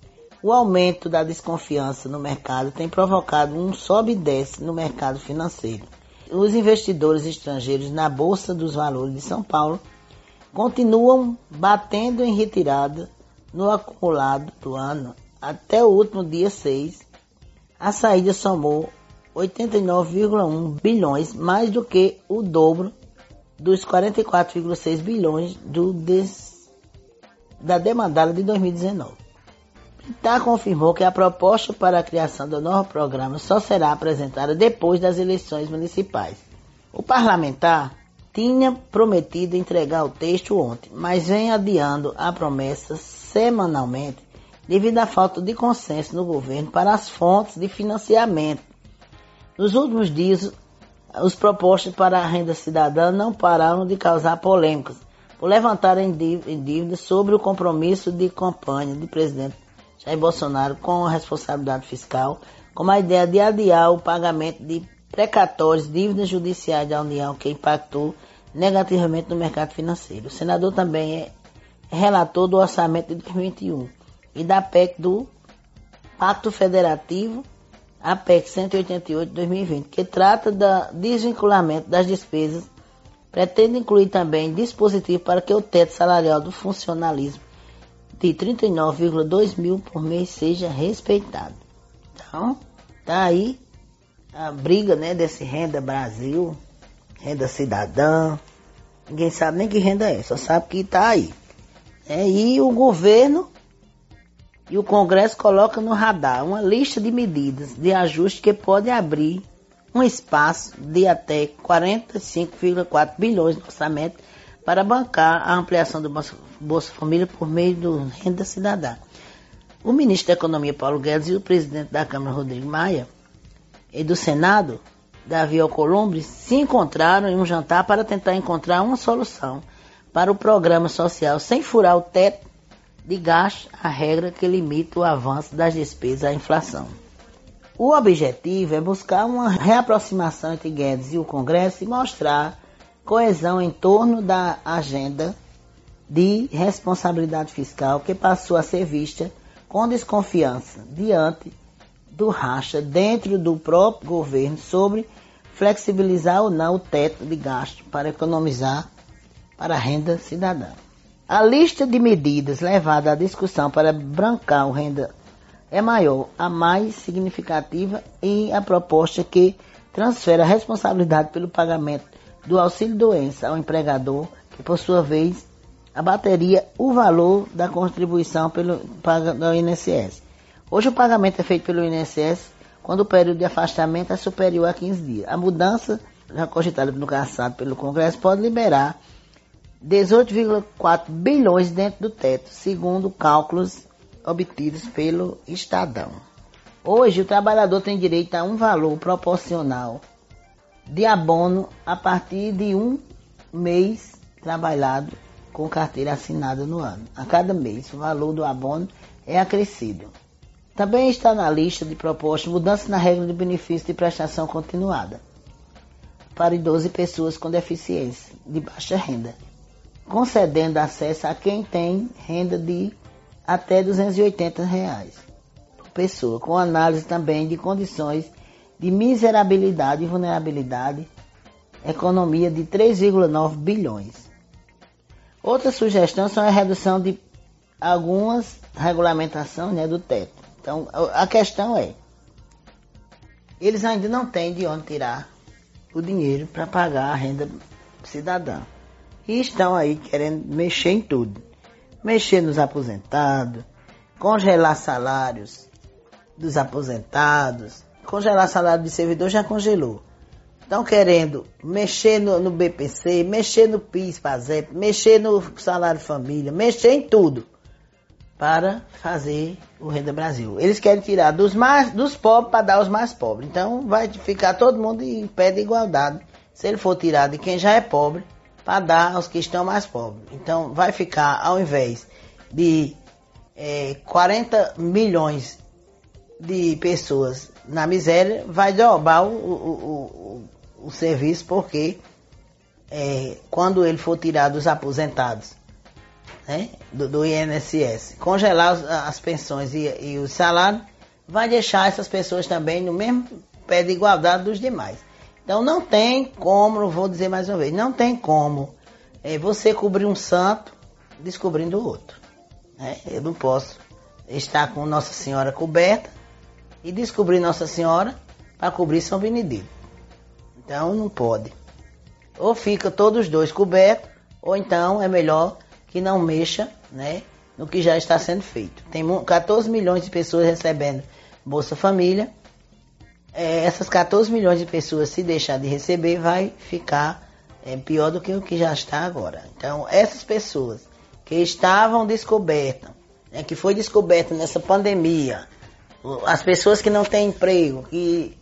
O aumento da desconfiança no mercado tem provocado um sobe e desce no mercado financeiro. Os investidores estrangeiros na Bolsa dos Valores de São Paulo continuam batendo em retirada no acumulado do ano. Até o último dia seis, a saída somou oitenta e nove vírgula um bilhões, mais do que o dobro dos quarenta e quatro vírgula seis bilhões do des, da demandada de dois mil e dezenove. B I T A confirmou que a proposta para a criação do novo programa só será apresentada depois das eleições municipais. O parlamentar tinha prometido entregar o texto ontem, mas vem adiando a promessa semanalmente devido à falta de consenso no governo para as fontes de financiamento. Nos últimos dias, os propostas para a renda cidadã não pararam de causar polêmicas, por levantarem dívidas sobre o compromisso de campanha do presidente Jair Bolsonaro com a responsabilidade fiscal, como a ideia de adiar o pagamento de precatórios, dívidas judiciais da União, que impactou negativamente no mercado financeiro. O senador também é relator do orçamento de dois mil e vinte e um e da P E C do Pacto Federativo, a P E C cento e oitenta e oito de dois mil e vinte, que trata do desvinculamento das despesas, pretende incluir também dispositivo para que o teto salarial do funcionalismo de trinta e nove vírgula dois mil por mês seja respeitado. Então, tá aí a briga, né, desse Renda Brasil, Renda Cidadã. Ninguém sabe nem que renda é, só sabe que tá aí. É, e o governo e o Congresso colocam no radar uma lista de medidas de ajuste que pode abrir um espaço de até quarenta e cinco vírgula quatro bilhões no orçamento para bancar a ampliação do Bolsa, Bolsa Família por meio do Renda Cidadã. O ministro da Economia, Paulo Guedes, e o presidente da Câmara, Rodrigo Maia, e do Senado, Davi Alcolumbre, se encontraram em um jantar para tentar encontrar uma solução para o programa social sem furar o teto de gasto, a regra que limita o avanço das despesas à inflação. O objetivo é buscar uma reaproximação entre Guedes e o Congresso e mostrar coesão em torno da agenda de responsabilidade fiscal que passou a ser vista com desconfiança diante do racha dentro do próprio governo sobre flexibilizar ou não o teto de gasto para economizar para a renda cidadã. A lista de medidas levada à discussão para brancar o renda é maior, a mais significativa e a proposta que transfere a responsabilidade pelo pagamento do auxílio-doença ao empregador, que por sua vez abateria o valor da contribuição pelo paga do I N S S. Hoje o pagamento é feito pelo I N S S quando o período de afastamento é superior a quinze dias. A mudança, já cogitada no passado pelo Congresso, pode liberar dezoito vírgula quatro bilhões dentro do teto, segundo cálculos obtidos pelo Estadão. Hoje o trabalhador tem direito a um valor proporcional de abono a partir de um mês trabalhado com carteira assinada no ano. A cada mês, o valor do abono é acrescido. Também está na lista de propostas mudança na regra de benefício de prestação continuada. para idosos e pessoas com deficiência de baixa renda, concedendo acesso a quem tem renda de até duzentos e oitenta reais por pessoa, com análise também de condições de miserabilidade e vulnerabilidade, economia de três vírgula nove bilhões. Outra sugestão são a redução de algumas regulamentações, né, do teto. Então, a questão é, eles ainda não têm de onde tirar o dinheiro para pagar a renda cidadã. E estão aí querendo mexer em tudo. Mexer nos aposentados, congelar salários dos aposentados, congelar salário de servidor já congelou. Estão querendo mexer no, no B P C, mexer no PIS, PASEP, mexer no salário família, mexer em tudo para fazer o Renda Brasil. Eles querem tirar dos, mais, dos pobres para dar aos mais pobres. Então vai ficar todo mundo em pé de igualdade se ele for tirar de quem já é pobre para dar aos que estão mais pobres. Então vai ficar, ao invés de é, quarenta milhões de pessoas na miséria, vai derrubar o, o, o, o serviço, porque é, quando ele for tirar dos aposentados, né, do, do I N S S, congelar as, as pensões e, e o salário, vai deixar essas pessoas também no mesmo pé de igualdade dos demais. Então não tem como, vou dizer mais uma vez, não tem como é, você cobrir um santo descobrindo o outro. Né? Eu não posso estar com Nossa Senhora coberta e descobrir Nossa Senhora para cobrir São Benedito. Então não pode. Ou fica todos os dois cobertos, ou então é melhor que não mexa, né, no que já está sendo feito. Tem quatorze milhões de pessoas recebendo Bolsa Família. É, essas quatorze milhões de pessoas, se deixar de receber, vai ficar é, pior do que o que já está agora. Então, essas pessoas que estavam descobertas, né, que foi descoberta nessa pandemia, as pessoas que não têm emprego, que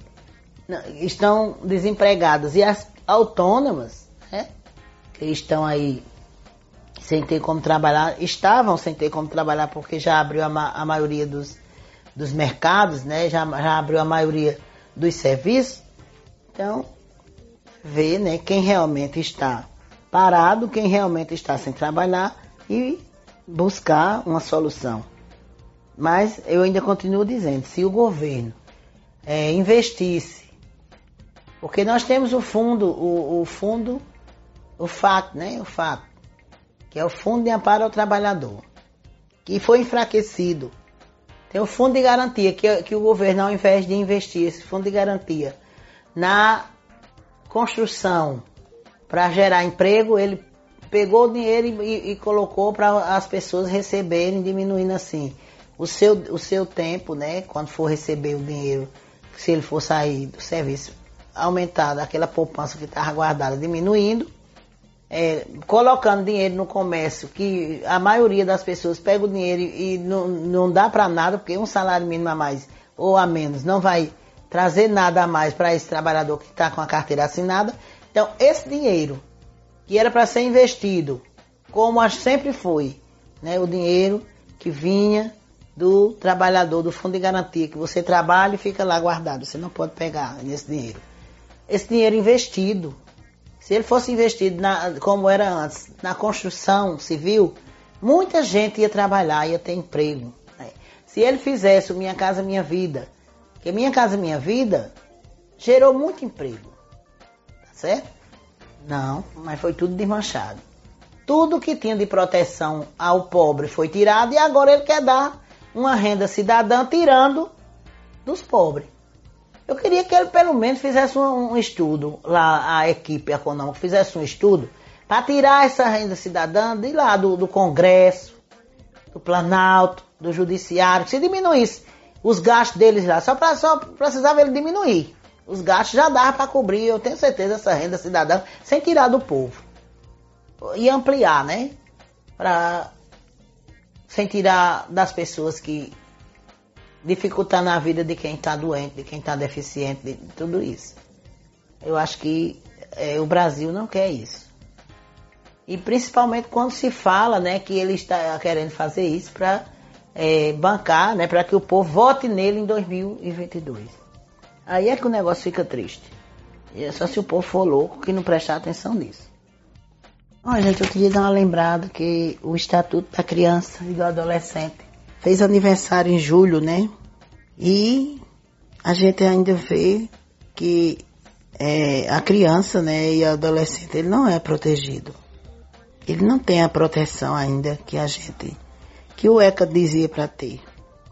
estão desempregadas, e as autônomas, né, que estão aí sem ter como trabalhar, estavam sem ter como trabalhar porque já abriu a, ma- a maioria dos, dos mercados, né, já, já abriu a maioria dos serviços. Então, ver, né, quem realmente está parado, quem realmente está sem trabalhar e buscar uma solução. Mas eu ainda continuo dizendo, se o governo é, investisse, porque nós temos o fundo, o, o fundo, o fato, né, o fato, que é o Fundo de Amparo ao Trabalhador, que foi enfraquecido. Tem o Fundo de Garantia, que, que o governo, ao invés de investir esse Fundo de Garantia na construção para gerar emprego, ele pegou o dinheiro e, e, e colocou para as pessoas receberem, diminuindo assim o seu, o seu tempo, né? Quando for receber o dinheiro, se ele for sair do serviço, aumentar aquela poupança que estava guardada, diminuindo. É, colocando dinheiro no comércio, que a maioria das pessoas pega o dinheiro e, e não, não dá para nada, porque um salário mínimo a mais ou a menos não vai trazer nada a mais para esse trabalhador que está com a carteira assinada. Então, esse dinheiro que era para ser investido, como sempre foi, né, o dinheiro que vinha do trabalhador, do Fundo de Garantia, que você trabalha e fica lá guardado, você não pode pegar nesse dinheiro. Esse dinheiro investido, se ele fosse investido, na, como era antes, na construção civil, muita gente ia trabalhar, ia ter emprego. Né? Se ele fizesse o Minha Casa Minha Vida, porque Minha Casa Minha Vida gerou muito emprego. Tá certo? Não, mas foi tudo desmanchado. Tudo que tinha de proteção ao pobre foi tirado e agora ele quer dar uma renda cidadã tirando dos pobres. Eu queria que ele pelo menos fizesse um, um estudo, lá a equipe econômica fizesse um estudo para tirar essa renda cidadã de lá do, do Congresso, do Planalto, do Judiciário, se diminuísse os gastos deles lá, só, pra, só precisava ele diminuir. Os gastos já dava para cobrir, eu tenho certeza, essa renda cidadã, sem tirar do povo. E ampliar, né? Pra, sem tirar das pessoas que dificultando a vida de quem está doente, de quem está deficiente, de tudo isso. Eu acho que é, o Brasil não quer isso. E principalmente quando se fala, né, que ele está querendo fazer isso para é, bancar, né, para que o povo vote nele em dois mil e vinte e dois. Aí é que o negócio fica triste. E é só se o povo for louco que não prestar atenção nisso. Olha, gente, eu queria dar uma lembrada que o Estatuto da Criança e do Adolescente fez aniversário em julho, né? E a gente ainda vê que é, a criança, né, e o adolescente, ele não é protegido. Ele não tem a proteção ainda que a gente, que o ECA dizia para ter.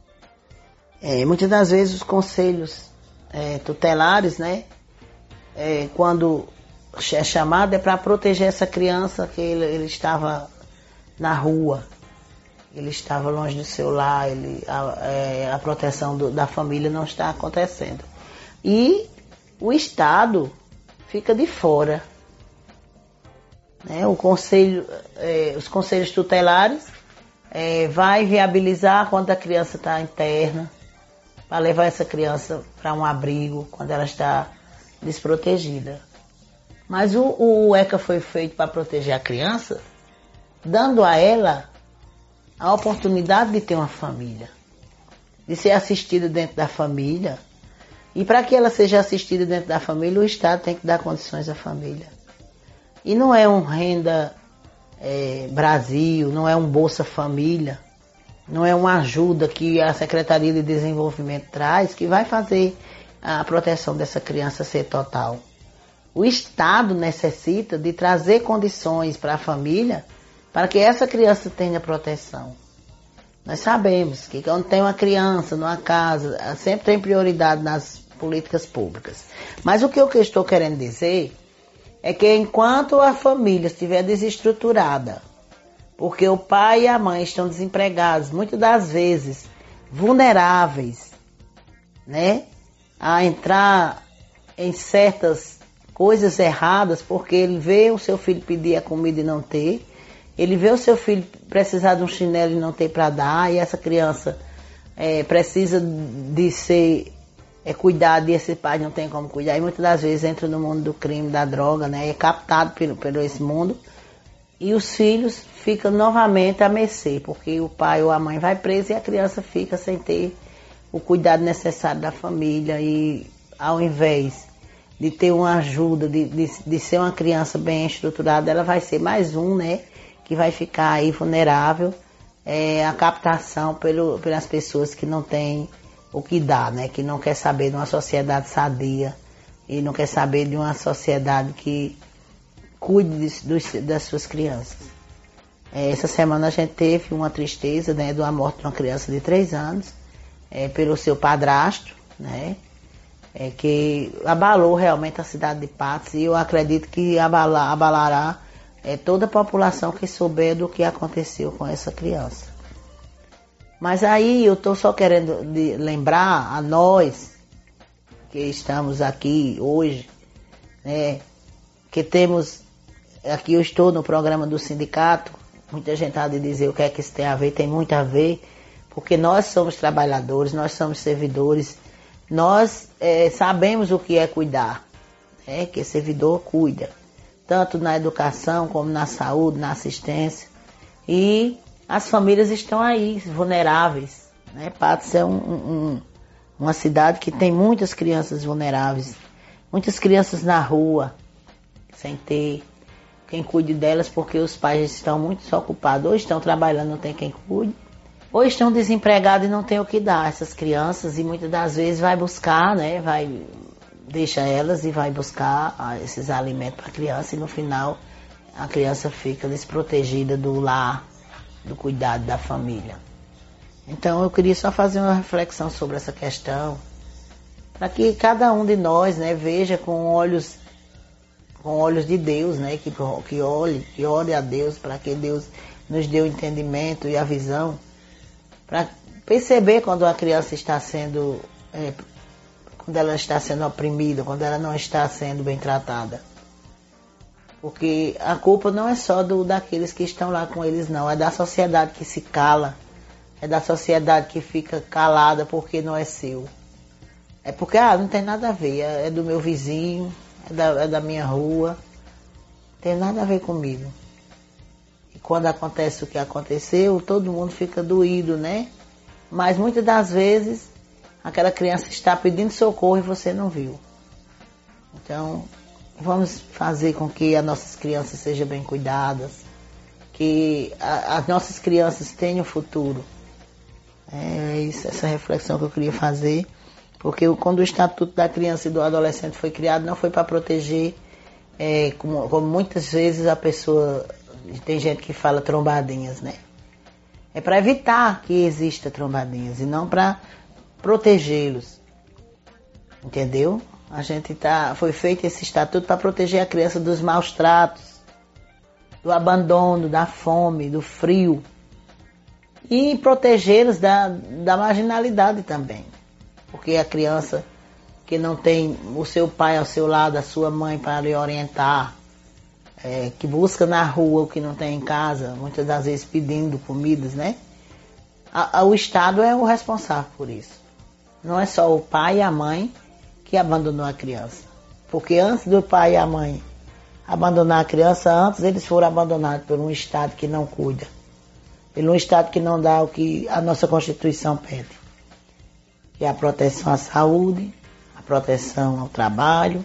É, muitas das vezes os conselhos é, tutelares, né, é, quando é chamado é para proteger essa criança que ele, ele estava na rua, ele estava longe do seu lar, ele, a, é, a proteção do, da família não está acontecendo. E o Estado fica de fora. Né? O conselho, é, os conselhos tutelares é, vai viabilizar quando a criança está interna, para levar essa criança para um abrigo quando ela está desprotegida. Mas o, o ECA foi feito para proteger a criança, dando a ela a oportunidade de ter uma família, de ser assistida dentro da família. E para que ela seja assistida dentro da família, o Estado tem que dar condições à família. E não é um Renda é, Brasil, não é um Bolsa Família, não é uma ajuda que a Secretaria de Desenvolvimento traz que vai fazer a proteção dessa criança ser total. O Estado necessita de trazer condições para a família para que essa criança tenha proteção. Nós sabemos que quando tem uma criança numa casa, sempre tem prioridade nas políticas públicas. Mas o que eu estou querendo dizer é que enquanto a família estiver desestruturada, porque o pai e a mãe estão desempregados, muitas das vezes vulneráveis, né, a entrar em certas coisas erradas, porque ele vê o seu filho pedir a comida e não ter, ele vê o seu filho precisar de um chinelo e não ter para dar, e essa criança é, precisa de ser é, cuidada e esse pai não tem como cuidar, e muitas das vezes entra no mundo do crime, da droga, né, é captado pelo, pelo esse mundo, e os filhos ficam novamente a mercê, porque o pai ou a mãe vai preso e a criança fica sem ter o cuidado necessário da família, e ao invés de ter uma ajuda, de, de, de ser uma criança bem estruturada, ela vai ser mais um, né, que vai ficar aí vulnerável é, à captação pelo, pelas pessoas que não têm o que dar, né, que não quer saber de uma sociedade sadia e não quer saber de uma sociedade que cuide de, de, das suas crianças. É, essa semana a gente teve uma tristeza, né, de uma morte de uma criança de três anos, é, pelo seu padrasto, né, é, que abalou realmente a cidade de Patos, e eu acredito que abala, abalará é, toda a população que souber do que aconteceu com essa criança. Mas aí eu estou só querendo de lembrar a nós que estamos aqui hoje, né, que temos, aqui eu estou no programa do sindicato, muita gente há de dizer o que é que isso tem a ver, tem muito a ver, porque nós somos trabalhadores, nós somos servidores, nós é, sabemos o que é cuidar, né, que servidor cuida, tanto na educação como na saúde, na assistência, e as famílias estão aí, vulneráveis, né? Patos é um, um, uma cidade que tem muitas crianças vulneráveis, muitas crianças na rua, sem ter quem cuide delas, porque os pais estão muito ocupados, ou estão trabalhando, não tem quem cuide, ou estão desempregados e não tem o que dar a essas crianças, e muitas das vezes vai buscar, né, vai, deixa elas e vai buscar ah, esses alimentos para a criança, e no final a criança fica desprotegida do lar, do cuidado da família. Então eu queria só fazer uma reflexão sobre essa questão, para que cada um de nós, né, veja com olhos com olhos de Deus, né, que, que olhe, que ore a Deus, para que Deus nos dê o entendimento e a visão, para perceber quando a criança está sendo, é, quando ela está sendo oprimida, quando ela não está sendo bem tratada. Porque a culpa não é só do, daqueles que estão lá com eles, não, é da sociedade que se cala, é da sociedade que fica calada porque não é seu. É porque, ah, não tem nada a ver, é, é do meu vizinho, é da, é da minha rua, não tem nada a ver comigo. E quando acontece o que aconteceu, todo mundo fica doído, né? Mas muitas das vezes, aquela criança está pedindo socorro e você não viu. Então, vamos fazer com que as nossas crianças sejam bem cuidadas, que a, as nossas crianças tenham futuro. É isso, essa reflexão que eu queria fazer, porque quando o Estatuto da Criança e do Adolescente foi criado, não foi para proteger, é, como, como muitas vezes a pessoa, tem gente que fala trombadinhas, né? É para evitar que exista trombadinhas e não para protegê-los, entendeu? A gente tá, foi feito esse estatuto para proteger a criança dos maus tratos, do abandono, da fome, do frio e protegê-los da, da marginalidade também, porque a criança que não tem o seu pai ao seu lado, a sua mãe para lhe orientar, é, que busca na rua o que não tem em casa, muitas das vezes pedindo comidas, né? A, a, o Estado é o responsável por isso. Não é só o pai e a mãe que abandonou a criança. Porque antes do pai e a mãe abandonar a criança, antes eles foram abandonados por um Estado que não cuida. Por um Estado que não dá o que a nossa Constituição pede. Que é a proteção à saúde, a proteção ao trabalho,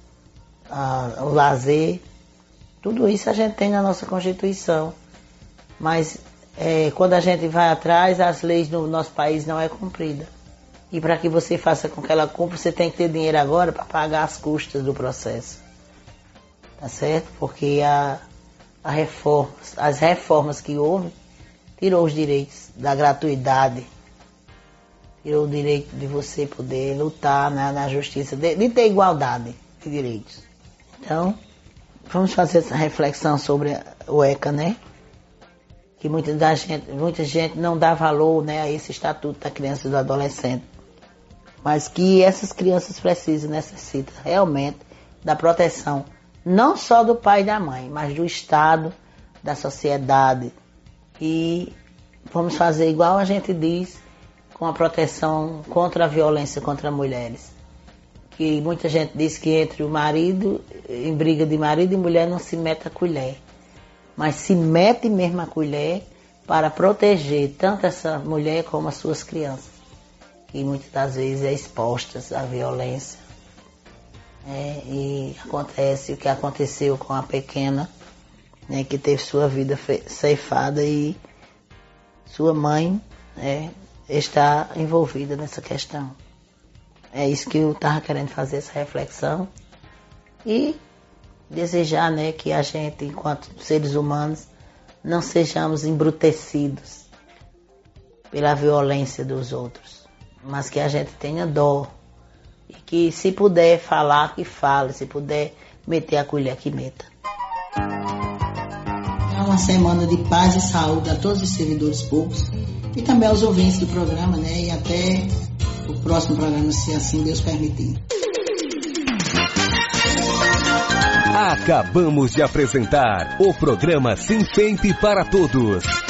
a, o lazer. Tudo isso a gente tem na nossa Constituição, mas é, quando a gente vai atrás, as leis no nosso país não é cumprida. E para que você faça com que ela cumpra, você tem que ter dinheiro agora para pagar as custas do processo. Tá certo? Porque a, a reforma, as reformas que houve, tirou os direitos da gratuidade, tirou o direito de você poder lutar na, na justiça, de, de ter igualdade de direitos. Então, vamos fazer essa reflexão sobre o ECA, né? Que muita, da gente, muita gente não dá valor, né, a esse Estatuto da Criança e do Adolescente. Mas que essas crianças precisam, necessitam realmente da proteção, não só do pai e da mãe, mas do Estado, da sociedade. E vamos fazer igual a gente diz, com a proteção contra a violência contra mulheres. Que muita gente diz que entre o marido, em briga de marido e mulher, não se mete a colher. Mas se mete mesmo a colher para proteger tanto essa mulher como as suas crianças, que muitas das vezes é expostas à violência. É, e acontece o que aconteceu com a pequena, né, que teve sua vida ceifada e sua mãe é, está envolvida nessa questão. É isso que eu estava querendo fazer, essa reflexão. E desejar, né, que a gente, enquanto seres humanos, não sejamos embrutecidos pela violência dos outros, mas que a gente tenha dó. E que se puder falar, que fale. Se puder meter a colher, que meta. É uma semana de paz e saúde a todos os servidores públicos e também aos ouvintes do programa, né? E até o próximo programa, se assim Deus permitir. Acabamos de apresentar o programa Sinfemp para Todos.